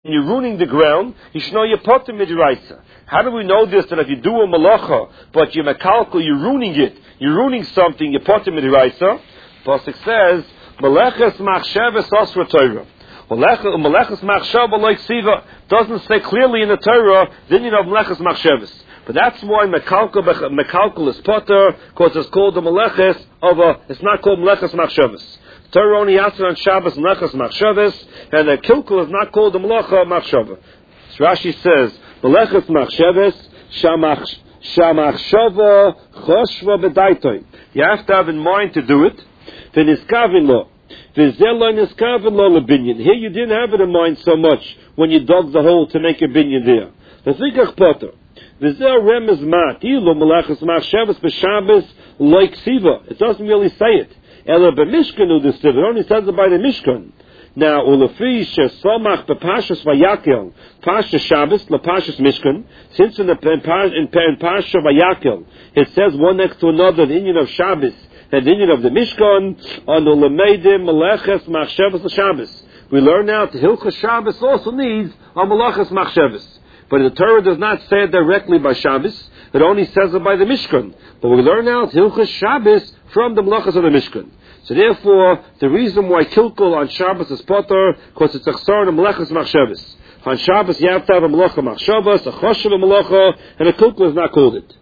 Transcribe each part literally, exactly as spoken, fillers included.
you're ruining the ground, you should know you're potter midiraisa. How do we know this? That if you do a malacha, but you're mekalkel, you're ruining it, you're ruining something, you're potter midiraisa. Pasuk says, Meleches machshavas asra Torah. Meleches machshava like siva doesn't say clearly in the Torah, then you know meleches machshavas. But that's why mekalkel mekalkel is potter, because it's called the meleches of a. It's not called meleches machshavas. Torah only asks on Shabbos meleches machshavas, and the kilkel is not called the melecha machshava. So Rashi says meleches machshavas shamach shamachshava choshva b'daitoi. You have to have in mind to do it. V'niskavin lo, v'zelo niskavin lo lebinyan. Here you didn't have it in mind so much when you dug the hole to make a binyan there. V'zikach potter. V'zel remez mat ilo meleches machshavas b'Shabbos like siva. It doesn't really say it. Ela b'mishkan this it only says it by the mishkan. Now ulefi shesamach b'pashas vayakel pasha Shabbos lepashas mishkan. Since in the in, in, in pasha vayakel it says one next to another the Indian of Shabbos and the Indian of the mishkan on ulemeidim meleches machshavas l'Shabbos. We learn now that Hilchos Shabbos also needs a meleches machshavas, but the Torah does not say it directly by Shabbos. It only says it by the mishkan. But we learn now Hilchos Shabbos from the melachas of the Mishkan. So therefore, the reason why kilkul on Shabbos is potter, because it's achsar and melachas machshavas. On Shabbos you have to have a melacha machshavas, a choshev a melacha, and a kilkul is not called it.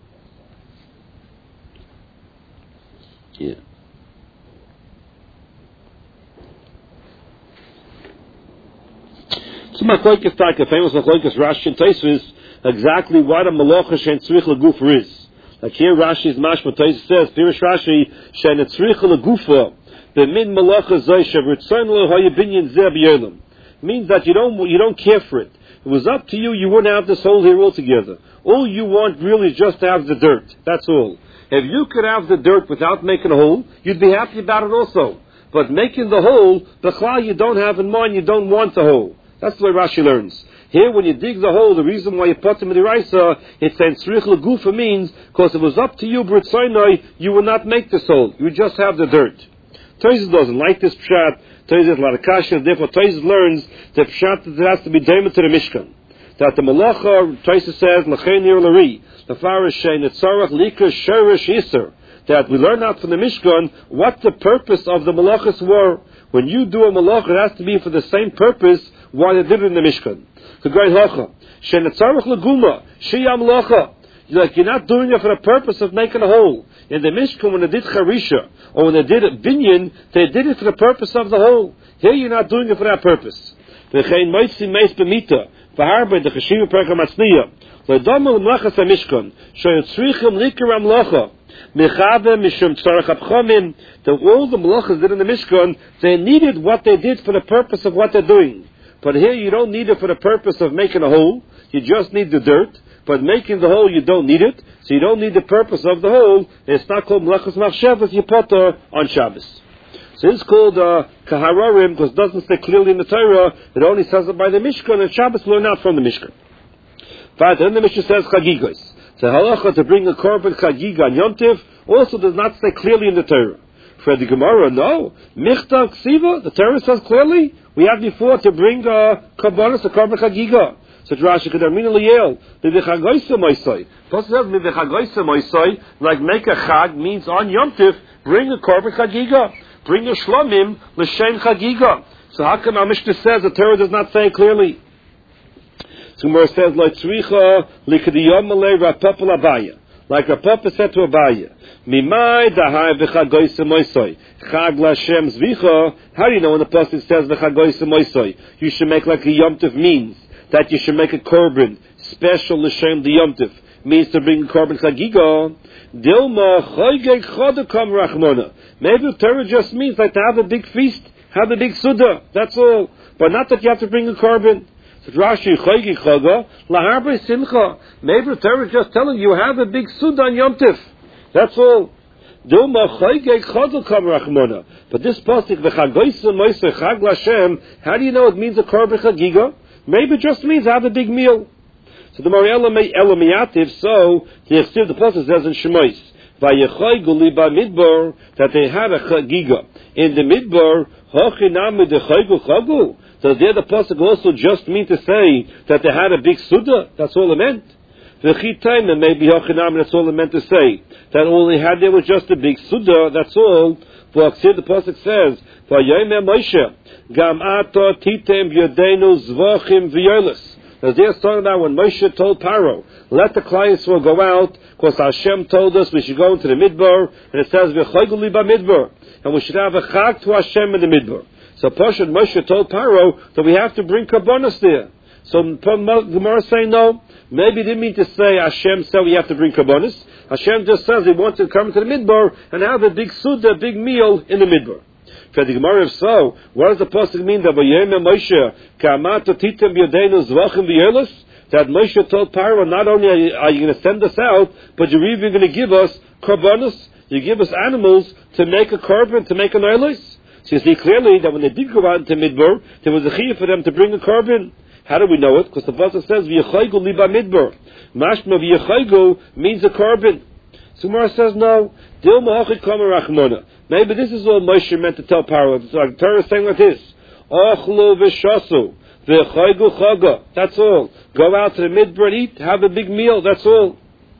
Yeah. So machlokes taka, famous machlokes Rashi and Tosfos, exactly what a melacha shein tzrich l'gufa is. Like here Rashi's mashma Tosfos says, Pirish Rashi, shein tzrich l'gufa, b'min melacha zoyshav, ritzon lo hayabinyan zeh b'yolam. Means that you don't, you don't care for it. If it was up to you, you wouldn't have this hole here altogether. All you want really is just to have the dirt. That's all. If you could have the dirt without making a hole, you'd be happy about it also. But making the hole, the chlal you don't have in mind, you don't want the hole. That's the way Rashi learns. Here, when you dig the hole, the reason why you put him in the Raisa, it's saying tzrich l'gufa means, because if it was up to you, b'ritzaynai, you would not make this hole. You would just have the dirt. Tosfos doesn't like this pshat. Tosfos has a lot of kasha. Therefore, Tosfos learns that pshat that has to be daimah to the Mishkan. That the malacha, Tosfos says, l'chein nir l'ri, the farish shein etzarach lika sherish iser. That we learn out from the Mishkan what the purpose of the malachas were. When you do a malacha, it has to be for the same purpose why they did it in the Mishkan. Like you're not doing it for the purpose of making a hole. In the Mishkan, when they did charisha or when they did a binyan, they did it for the purpose of the hole. Here, you're not doing it for that purpose. The all the malachas did in the Mishkan, they needed what they did for the purpose of what they're doing. But here you don't need it for the purpose of making a hole. You just need the dirt. But making the hole, you don't need it. So you don't need the purpose of the hole. It's not called melachas machshavas, you potter on Shabbos. So it's called uh, kahararim, because it doesn't say clearly in the Torah. It only says it by the Mishkan, and Shabbos learn out from the Mishkan. But then the Mishnah says chagigos. So halacha to bring a korban chagiga on Yom Tov also does not say clearly in the Torah. For the Gemara, no. Michta ksiva, the Torah says clearly. We have before to bring a korbanos, a korban chagiga. So Rashi could have mean liyel. Mivichagoysa moisoi. Plus it says mivichagoysa moisoi, like make a chag means on Yom Tov, bring a korban chagiga. Bring a shlomim l'shem chagiga. So how come our Mishnah says the Torah does not say it clearly? So Gemara says like tzricha likadiyom malei rapapa l'abaya. Like Rapapa said to Abaya, Mimai dahai v'chagoysa moisoi. Chag l'Hashem zvicha. How do you know when the pasuk says v'chagoysa moisoi? You should make like a Yom Tov means that you should make a korban special l'Shem the Yom Tov means to bring a korban chagiga. Dilma choygeg chodakam rachmona. Maybe the Torah just means like to have a big feast, have a big suda. That's all, but not that you have to bring a korban. So Rashi choygeg choga laharbe simcha. Maybe the Torah is just telling you have a big suda on Yom Tov. That's all. Dilma choygeg chodakam rachmona. But this pasuk v'chagoysa moisei chag l'Hashem. How do you know it means a korban chagiga? Maybe it just means have a big meal. So the Mariella may elamiyativ, so the Yechsiv, the Pasuk says in Shemais, Vayechoy Guliba Midbar, that they had a chagiga. In the Midbar, Hochinam de Choygu Chogu, So there the pasuk also just mean to say that they had a big suda. That's all it meant. V'chitayim, maybe Hochinam, that's all it meant to say. That all they had there was just a big suda. That's all. For the pasuk says, "Vayayim Moshe, gam ato titem b'yadeinu zvachim v'yolos." Now they're talking about when Moshe told Paro, "Let the clients will go out," because Hashem told us we should go into the midbar, and it says v'chaygu li b'midbar, and we should have a chag to Hashem in the midbar. So Pashat Moshe told Paro that we have to bring karbonos there. So Gemara saying no. Maybe he didn't mean to say Hashem said we have to bring karbonos. Hashem just says he wants to come to the midbar and have a big suda, a big meal in the midbar. For the Gemara, if so, what does the pasuk mean that Vayayim Moshe ka'amata titem b'yadeinu zvachim v'yolos? That Moshe told Paro, not only are you, are you going to send us out, but you're even going to give us karbonos. You give us animals to make a korban, to make an oilos. So you see clearly that when they did go out into midbar, there was a chiyuv for them to bring a korban. How do we know it? Because the pasuk says v'yachaygu li b'midbar. Mashma v'yachaygu means a korban. So Gemara says no. Dil ma'achid kama rachmona. Maybe this is all Moshe meant to tell Paro. So the Torah is saying like this: Ochlu v'shasu v'chaygu chaga. That's all. Go out to the midbar and eat. Have a big meal. That's all.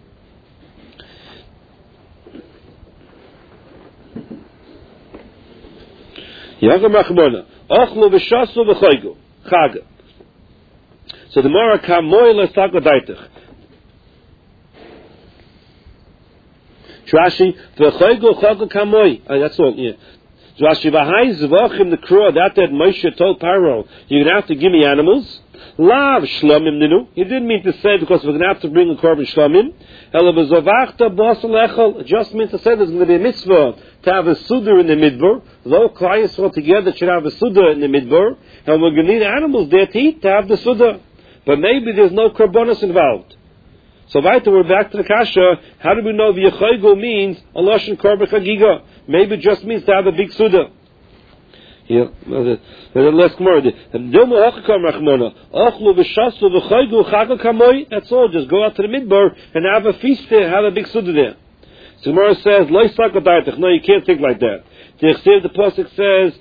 Yagam rachmona. Ochlu v'shasu v'chaygu chaga. So the Mora kamoy lesagodaitich. Rashi v'chaygu chagu kamoy. That's all. Yeah. Rashi v'hai zvachim the crow that that Moshe told Paro, you're gonna have to give me animals. Lav shlomim ninu. He didn't mean to say because we're gonna have to bring a korban shlomim. Ela v'zovachta basal echol. It just means to say there's gonna be a mitzvah to have a suda in the midbar. Though clients all together should have a suda in the midbar, and we're gonna need animals there to eat to have the suda. But maybe there's no karbonos involved. So right, we're back to the kasha. How do we know v'yachaygu means a lashon korban chagiga? Maybe it just means to have a big suda. Here, let's come on. That's all. Just go out to the midbar and have a feast there, have a big suda there. So Gemara says, no, you can't think like that. The pasuk says,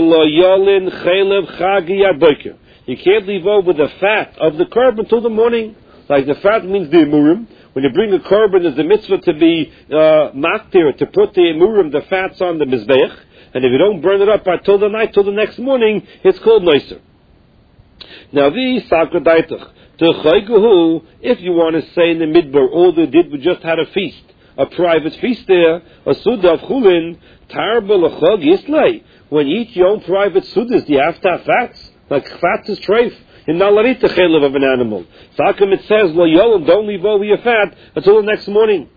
you can't leave over the fat of the korban till the morning. Like the fat means the emurim. When you bring a korban, there's the mitzvah to be uh, maktir, to put the emurim, the fats on the mizbeach. And if you don't burn it up until the night, till the next morning, it's called noiser. Now, the sakradaitach, the chayguhu, if you want to say in the midbar, all they did was just had a feast, a private feast there, a suda of chulin, tarba l'chag yislay. When you eat your own private sudas, do you have to have fats? Like fats is treif. You're not allowed to eat the chaylev of an animal. So how come it says, lo yolam, don't leave over your fat until the next morning?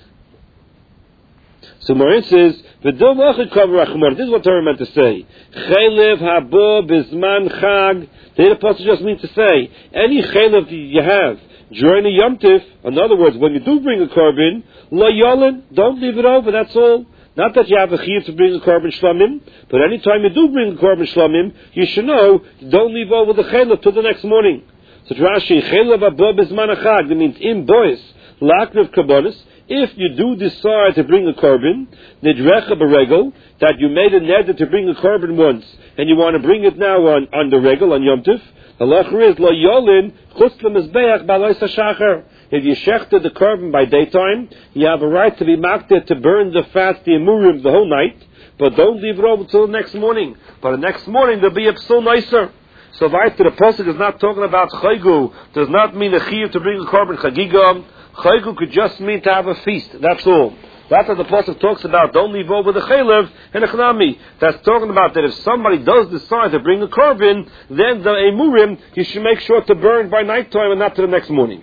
So Marin says, this is what Torah meant to say. Chaylev habo bizman chag. The apostle just means to say, any chaylev you have during a Yom Tif, in other words, when you do bring a korban, lo yolam, don't leave it over, that's all. Not that you have a chiyuv to bring a korban shlamim, but any time you do bring a korban shlamim, you should know, don't leave over the chaylev till the next morning. So Rashi, chaylev habo bizman chag, that means in bois, laknev karbonos. If you do decide to bring a korban, nidrecha beregel, that you made a neder to bring a korban once, and you want to bring it now on, on the regel, on Yom Tif, the lacher is lo yolin chutz lemizbeach b'alois hashachar. If you shechted the korban by daytime, you have a right to be makted to burn the fat, the emurim, the whole night, but don't leave it over till the next morning. But the next morning there'll be a psul nicer. So right, the pasuk is not talking about chaygu, does not mean a chiyuv to bring a korban chagiga. Chaygu could just mean to have a feast. That's all. That's what the pasuk talks about. Don't leave over the chaylev and a chanami. That's talking about that if somebody does decide to bring a korban, then the emurim you should make sure to burn by night time and not to the next morning.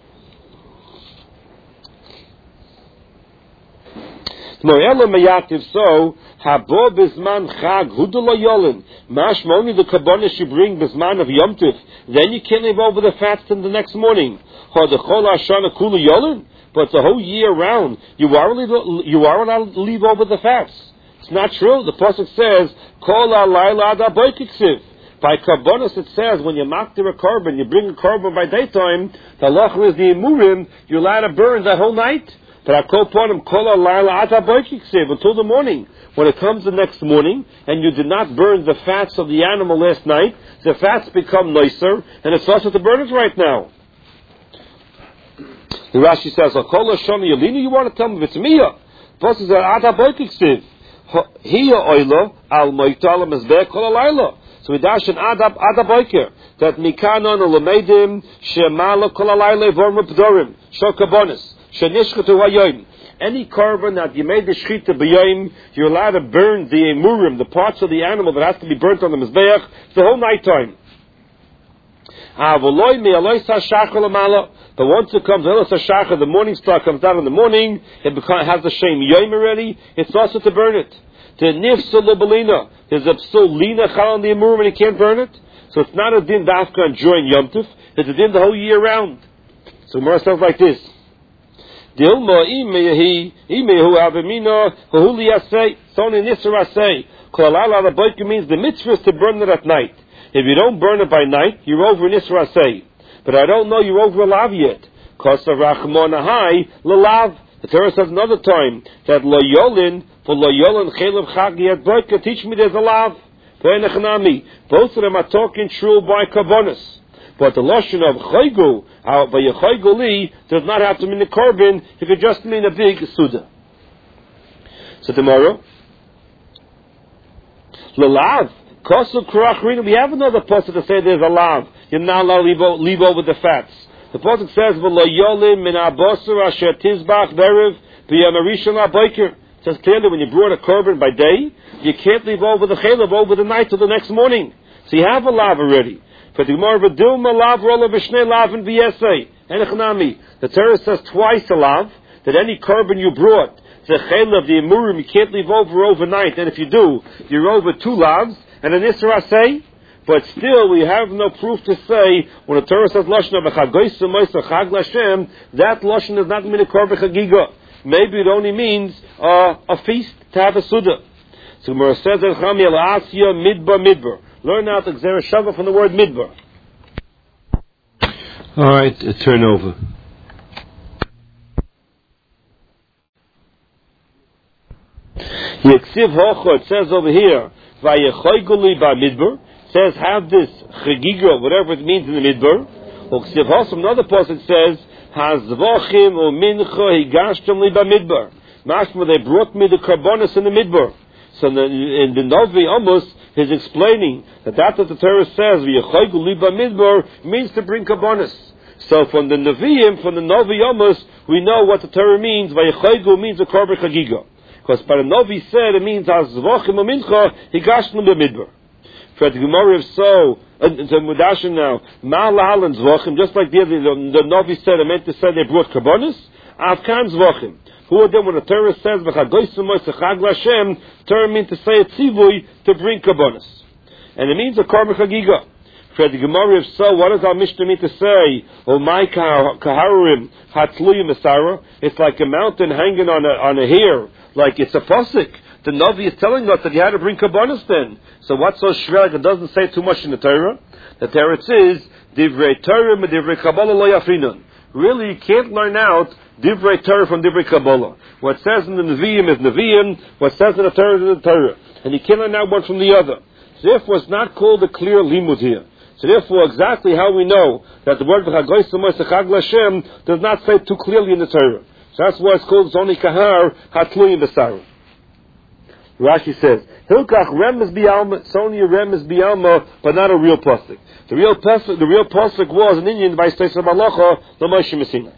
Mo'ela mayativ so habo bisman chag hudula yolin. Mashma only the karbonos you bring bisman of Yom Tif. Then you can't leave over the fats till the next morning. But the whole year round, you are allowed, you are allowed to leave over the fats. It's not true. The pasuk says, "Kol halayla ad haboikiksiv." By karbonos, it says when you maktir a korban, you bring a korban by daytime. The halacha is the emurim. You're allowed to burn the whole night. But I call upon him, until the morning. When it comes the next morning, and you did not burn the fats of the animal last night, the fats become nicer, and it's also to burn it right now. The Rashi says, you want to tell me if it's Mia? Plus is Ata Boikiksiv. Hiya Oila, Al Moitala Mizbeh Kol Alayla. So we dash an Adab Adaboiker that Mikanon Ulamedim Shemala Kol Alayla Vorm Pdorim Shokabonis Shanishkatu Hayoim. Any carbon that you made the shchita b'yoyim, you're allowed to burn the emurim, the parts of the animal that has to be burnt on the mizbeach, the whole night time. But once it comes, the morning star comes down in the morning, it becomes, has the shem yoyim already, it's also to burn it. The nifsul belina, there's a psul lina chal on the emurim and you can't burn it. So it's not a din dafka during Yom Tov, it's a din the whole year round. So Gemara says like this. Dilma imehi imehu avemina huli asay. It's only nisra asay. Kolala the boiker means the mitzvah is to burn it at night. If you don't burn it by night, you're over nisra asay. But I don't know you're over a lav yet. Kosa rachmonahai lalav. The Torah says another time that lo yolin for lo yolin chelav chagi at boiker. Teach me there's a lav. Both of them are talking true by kavonis. But the lashon of chaygu, by a chayguli, does not have to mean a korban. It could just mean a big suda. So tomorrow, lalav kosu kurachrina. We have another pasuk to say there's a lav. You're not allowed to leave, o- leave over the fats. The pasuk says v'lo yolim min abosur asher tizbach berev v'yamarishon abayker. It says clearly when you brought a korban by day, you can't leave over the chaylev over the night till the next morning. So you have a lav already. But the Gemara v'dilma lav rola v'shnei lav and v'yesei. Enechnami. The Torah says twice a lav, that any korban you brought, the chaylev, the emurim, you can't leave over overnight. And if you do, you're over two lavs, and an isra say. But still, we have no proof to say, when the Torah says lashon of chagoysa moisa chag lashem, that lashon does not mean a korban chagiga. Maybe it only means uh, a feast to have a suda. So Gemara says, Enechami el asya midbar midbar. Learn out the Gzera Shava from the word midbar. All right, uh, turn over. Yeksiv hocho, it says over here, Vayechoyguli ba midbar. It says, have this chagiga, whatever it means in the midbar. Yeksiv hocho, another person says, Hazvachim u mincha higashtem li ba midbar. Mashma, they brought me the karbonis in the midbar. So in the, in the Novi Amos, he's explaining that that that the Torah says v'yachaygu liba midbar means to bring kabbonis. So from the Nevi'im, from the Novi Amos, we know what the Torah means. V'yachaygu means a korban chagiga, because by the Novi said it means azvachim u'mincha higashnu b'midbar. For the Gemara, if so, uh, the Mudashim now, ma'al and zvachim, just like the the, the Novi said, it meant to say they brought kabbonis. Avkan zvachim. Who are them when the Torah says Chag Lashem, Torah means to say a tzivui to bring kabbonis, and it means a korban chagiga. For the Gemara, if so, what does our Mishnah mean to say? Oh my kaharim hatzluyim esara. It's like a mountain hanging on a on a hair, like it's a pasuk. The Navi is telling us that you had to bring kabbonis then. So what's so shver? It doesn't say too much in the Torah. The Torah says divrei Torah divrei kabbalah lo yafrinon. Really, you can't learn out Divrei Torah from Divrei Kabbalah. What says in the Nevi'im is Nevi'im, what says in the Torah is in the Torah. And you can't learn out one from the other. So therefore, it's not called a clear limud here. So therefore, exactly how we know that the word V'chagoyis Moisei Chag Lashem does not say too clearly in the Torah. So that's why it's called Zoni Kahar Hatluyim B'Sara. Rashi says, Hilkach Rem is Bialma, it's only a Rem is Bialma, but not a real pasuk. The real pasuk, the real pasuk was an Indian by Station Malacha, the Moshe Messina.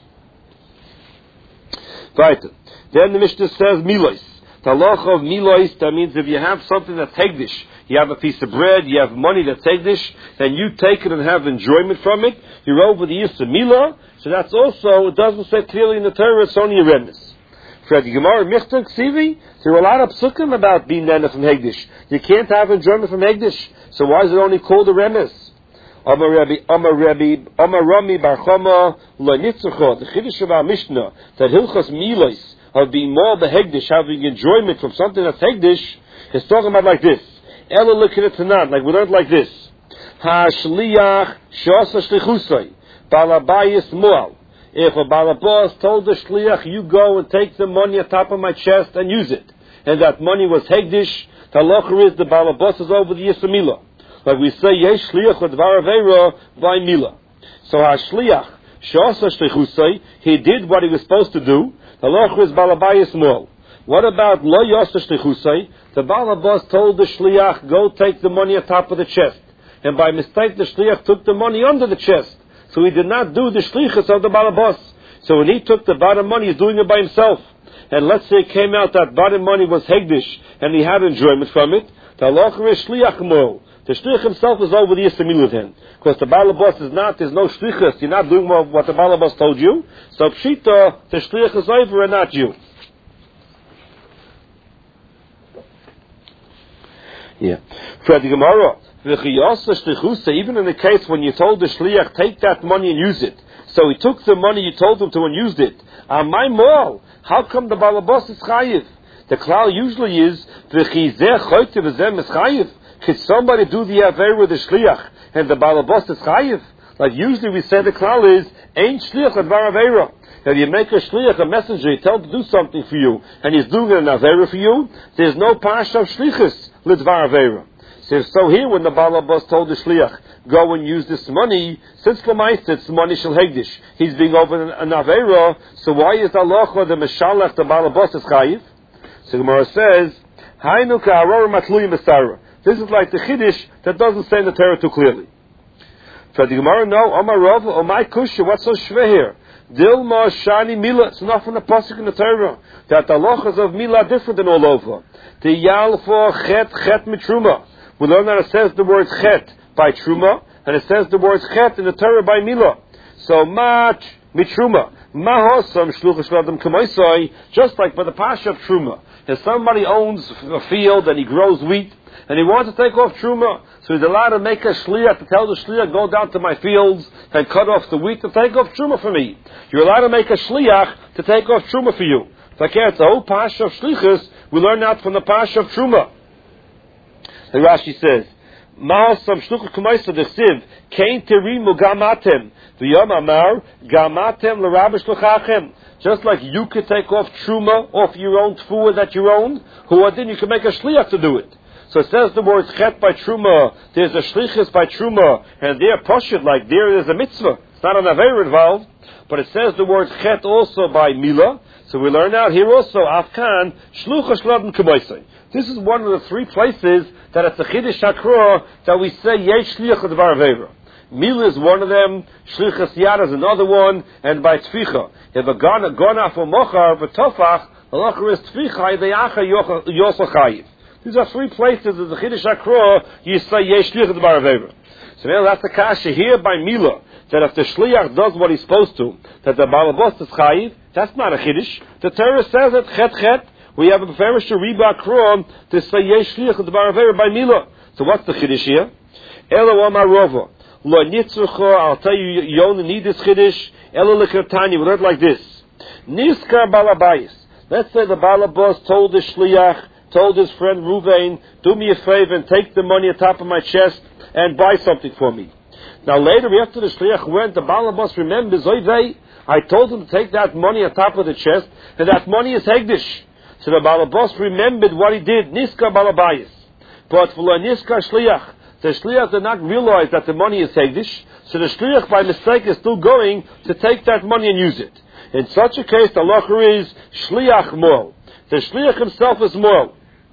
Right. Then the Mishnah says Milois. The halacha of Milois, that means if you have something that's Hegdish, you have a piece of bread, you have money that's Hegdish, then you take it and have enjoyment from it, you're over the use of Milah, so that's also, it doesn't say clearly in the Torah, it's only a remnus. For the Gemara, Michta Ksivi, there are a lot of psukim about being nana from Hegdish. You can't have enjoyment from Hegdish, so why is it only called a remnus? Amar Rabbi, Amar Rabbi, Amar Rami Bar Chama Lo Nitzachot. The Chiddush of our Mishnah that Hilchos Milos of being more behegdish, having enjoyment from something that's hegdish, is talking about like this. Ela L'Kiretanan, like we learned like this. Ha Shliach Shasa Shlichusay Balabayis Moal. If a balabas told the shliach, you go and take the money on top of my chest and use it, and that money was hegdish, the halacha is the balabas is over the yisur mila. Like we say, yesh shliach l'dvar aveira by mila. So our shliach, shasa shlichusay, he did what he was supposed to do. The halacha is balabayis mol. What about lo yasa shlichusay? The balabas told the shliach, go take the money on top of the chest. And by mistake, the shliach took the money under the chest. So he did not do the shlichus of the balabas. So when he took the bottom money, he's doing it by himself. And let's say it came out that bottom money was hegdish, and he had enjoyment from it. The halacha is shliach mo. The shliach himself is over the yisur mila then. Because the balabas is not, there's no shlichus. You're not doing what the balabas told you. So pshita, the shliach is over and not you. Yeah. For the Gemara, even in the case when you told the shliach, take that money and use it. So he took the money you told him to and used it. On my mall, how come the balabas is chayiv? The klal usually is, could somebody do the aver with the shliach and the balabas is chayiv? Like usually we say the klal is, ain't shliach advar avera. If you make a shliach, a messenger, you tell him to do something for you, and he's doing an avera for you, there's no parsha of shlichus l'dvar avera. So, so here when the balabas told the shliach, go and use this money, since l'maisa it's money shel hegdish, he's being over an, an avera, so why is the halacha the meshalach the balabas is chayiv? So Gemara says, Hainu ka'aror matluim besara. This is like the chiddush that doesn't say in the Torah too clearly. So the Gemara, no, Omar Rav, O my kusha, what's so shveh here? Dilma shani mila. It's not from the pasuk in the Torah that the halachas of mila are different than all over. The yal for chet chet mitruma. We learn that it says the word chet by truma, and it says the word chet in the Torah by mila. So mach mitruma. Mahosam shluchas ladam kamaisai. Just like by the pasha of truma, if somebody owns a field and he grows wheat and he wants to take off truma, so he's allowed to make a shliach to tell the shliach, go down to my fields and cut off the wheat to take off truma for me. You're allowed to make a shliach to take off truma for you. Like it's the whole pasha of shlichus, we learn that from the pasha of truma. And Rashi says, Ma'asam shluchus kumaisa desiv kain terimu gamatem v'yom amar gamatem l'rabish l'chachem. Just like you could take off truma off your own tfuah that you own, who then you can make a shliach to do it. So it says the word chet by truma, there's a shlichus by truma, and there pashut, like there is a mitzvah. It's not an aver involved, but it says the word chet also by mila. So we learn out here also, afkan, shluchas shladin k'maisai. This is one of the three places that at the chiddush hakra that we say yesh shliach d'var avera. Mila is one of them, shlichas yad is another one, and by tficha. If a gana gana for mochar v'tofach, the locher is tficha, the yacha yosa chayiv. These are three places in the Chiddush HaKra you say yesh shliach d'var avera. So now that's the kasha here by Mila, that if the shliach does what he's supposed to, that the balabas is chayiv, that's not a Chiddush. The Torah says it, chet chet, we have a beferish riba krom to say yesh shliach d'var avera by Mila. So what's the Chiddush here? Elo amar rova, lo nitzrucha, I'll tell you, you only need this Chiddush, elo l'kertani, we learn it like this. Niskar balabayis. Let's say the balabas told the shliach, told his friend Ruvain, do me a favor and take the money on top of my chest and buy something for me. Now later, after the shliach went, the balabas remembers, Oivei, I told him to take that money on top of the chest, and that money is hegdish. So the balabas remembered what he did, niska balabayis. But for niska shliach, the shliach did not realize that the money is hegdish, so the shliach by mistake is still going to take that money and use it. In such a case, the halacha is shliach mol. The shliach himself is mol.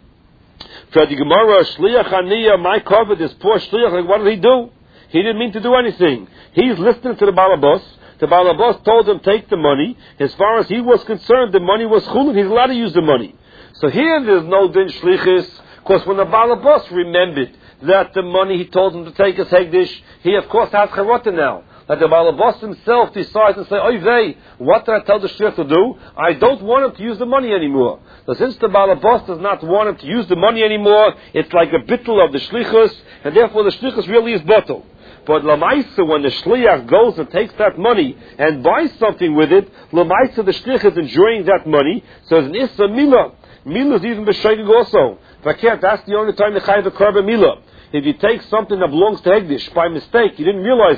For the Gemara, shliach aniyah, my cover, this poor shliach, like what did he do? He didn't mean to do anything. He's listening to the balabas. The balabas told him take the money. As far as he was concerned, the money was chulin. He's allowed to use the money. So here there's no din shlichus, because when the balabas remembered that the money he told him to take is hegdish, he of course has charata now. That the balabas himself decides to say, oy vey, what did I tell the shliach to do? I don't want him to use the money anymore. So since the balabas does not want him to use the money anymore, it's like a bittul of the shlichus, and therefore the shlichus really is bottled. But lamaisa, when the shliach goes and takes that money and buys something with it, lamaisa, the shliach is enjoying that money, so it's an issa mila. Mila is even b'shegig also. If I can't, that's the only time the chayiv a korban mila. If you take something that belongs to hegdish by mistake, you didn't realize it,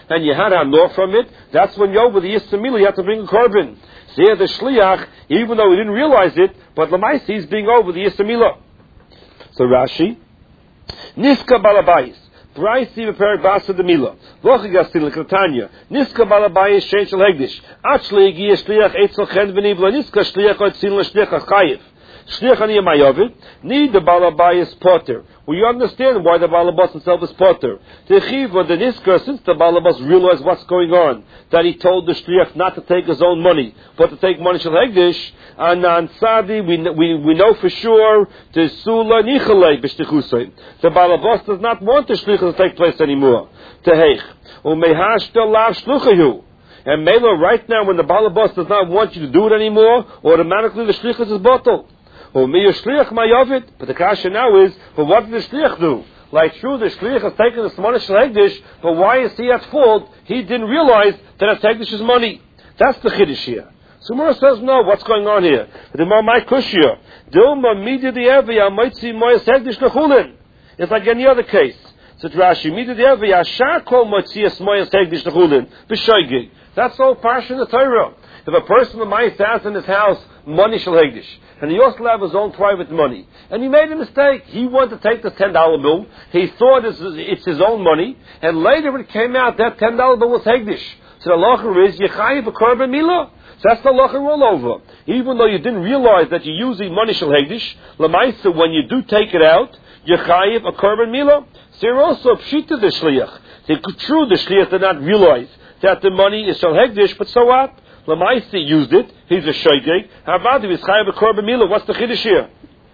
and you had hanor from it, that's when you're over the Yisra Mila, you have to bring a korban. So here the Shliach, even though he didn't realize it, but Lamaisi he's being over the Yisra Mila. So Rashi, Niska Balabayis. Braisi beperik basa de mila. Vochi gastil lekratanya. Niska balabayis shein shel hegdish. Achli igi shliach etzel chen v'nivla. Niska shliach otzil l'shliach chayiv. Shliach ani mayovid. Need the balabayis potter. We understand why the balabas himself is potter. Techiva the niska, since the balabas realized what's going on, that he told the shliach not to take his own money, but to take money shel hegdish. And on Sadi, we, we, we know for sure, the Sula Nichalei B'shtichusay. The Balabas does not want the Shlichus to take place anymore. Teheich. Umehash Lav Shluchayu. And Mela, right now, when the Balabas does not want you to do it anymore, automatically the Shlichus is bottled. Umeya Shliach Mayavid. But the kasha now is, but what did the Shliach do? Like, true, the Shliach has taken the Smonish Hegdish, but why is he at fault? He didn't realize that it's Hegdish's money. That's the Chiddush here. So Mura says, no, what's going on here? The my kushya. Dilma midi the evia might see moyas hegdish nechulin. It's like any other case. So Rashi midi the evia shakol might see a moyas hegdish nechulin. B'shoigig. That's all parsha in the Torah. If a person of mice has in his house money shel hegdish, and he also have his own private money, and he made a mistake. He wanted to take the ten dollar bill. He thought it's, it's his own money, and later it came out that ten dollar bill was hegdish. So the halacha is yechayiv a korban milah. So that's the halacha all over. Even though you didn't realize that you're using money shel hegdish, lemaisa when you do take it out, you chayiv a korban milah. So you're also pshita the shliach. It's true the shliach did not realize that the money is shel hegdish, but so what? Lemaisa used it. He's a shoygeg. How about him? He's chayiv a korban milah. What's the chiddush here?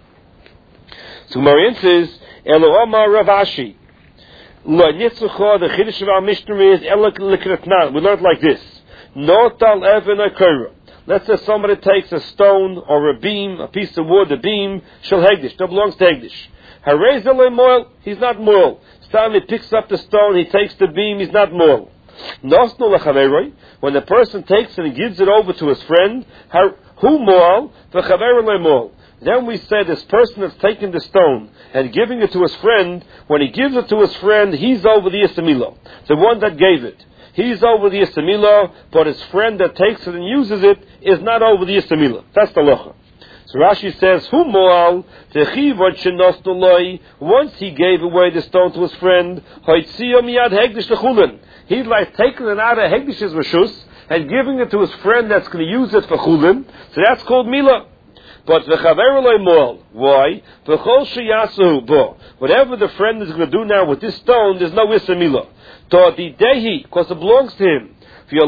So Marian says, Elo Omar Rav Ashi. Lo nitzucha, the chiddush of our Mishnah is Elo l'kratnan. We learned like this. Notal even a kura. Let's say somebody takes a stone or a beam, a piece of wood, a beam, shel hegdish, that belongs to hegdish. Hareza lemoil, he's not moil. Stanley picks up the stone, he takes the beam, he's not moil. Nosnu lechaveroi, when the person takes it and gives it over to his friend, who moil, the chaver lemoil. Then we say this person that's taking the stone and giving it to his friend, when he gives it to his friend, he's over the Yisra Mila, the one that gave it. He's over the Yisra Mila, but his friend that takes it and uses it is not over the Yisra Mila. That's the halacha. So Rashi says, "Hu moal techivot shenosnu loy." Once he gave away the stone to his friend, hoitzio miyad hegdish lechulin. He's like taking it out of hegdish's reshus and giving it to his friend that's going to use it for chulin. So that's called mila. But v'chaver loy moal. Why? V'chol sheyasu bo. Whatever the friend is going to do now with this stone, there's no Yisra Mila. Dehi, because it belongs to him. Because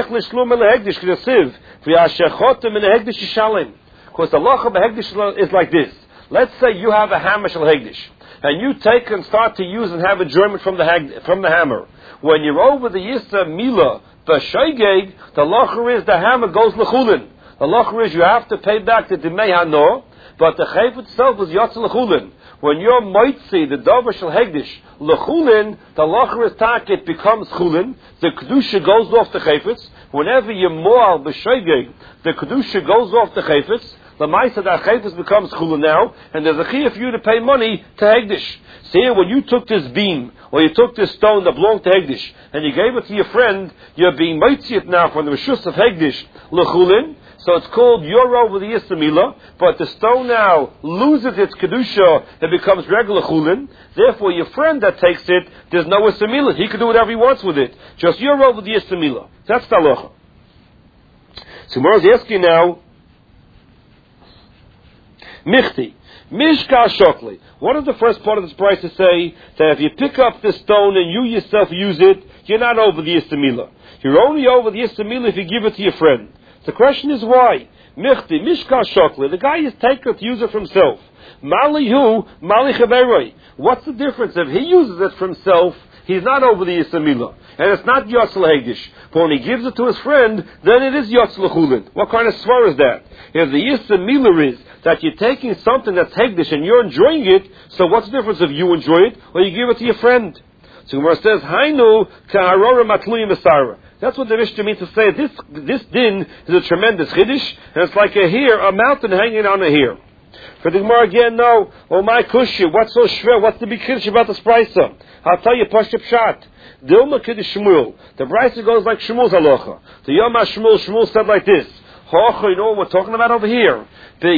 the law of hegdish is like this. Let's say you have a hammer shel hegdish, and you take and start to use and have enjoyment from the heg, from the hammer. When you're over the Yisra Mila, the shoygeg, the law is the hammer goes lechulin. The law is you have to pay back the dimei hanor, but the chayv itself is yotz lechulin. When you're moitzi, the davar shel hegdish, lechulin, the lacher is tak, it becomes chulin, the kedusha goes off the chayfetz. Whenever you moal b'shoygeg, the kedusha goes off the chayfetz. The ma'isa that chayfetz becomes chulin now, and there's a chiyah for you to pay money to hegdish. See, when you took this beam, or you took this stone that belonged to hegdish, and you gave it to your friend, you're being moitzi it now from the reshus of hegdish, lechulin. So it's called you're over the Yisra Mila, but the stone now loses its kedusha, it becomes regular chulin. Therefore, your friend that takes it, there's no Yisra Mila. He can do whatever he wants with it. Just you're over the Yisra Mila. That's the halacha. So Moro's asking now, Michti, Mishka Shokli. What is the first part of this price to say? That if you pick up this stone and you yourself use it, you're not over the Yisra Mila. You're only over the Yisra Mila if you give it to your friend. The question is why? Michti, Mishka Shokli. The guy is taking it to use it for himself. Mali hu, Mali chaveroi. What's the difference? If he uses it for himself, he's not over the Yisra Mila. And it's not Yotz L'Hegdish. But when he gives it to his friend, then it is Yotz L'Chulin. What kind of svar is that? If the Yisra Mila is that you're taking something that's Hegdish and you're enjoying it, so what's the difference if you enjoy it or you give it to your friend? So Gemara says, Hainu ka'arora matluim esara. That's what the Mishnah means to say. This this din is a tremendous chiddush, and it's like a hair, a mountain hanging on a hair. For the Gemara again, no. Oh my kushya, what's so shver? What's the big kiddush about this brisa? I'll tell you, Pashtup Pshat. Dilma kiddush Shmuel. The brisa goes like Shmuel's halacha. The Yom HaShmuel, Shmuel said like this. Hocha, you know what we're talking about over here?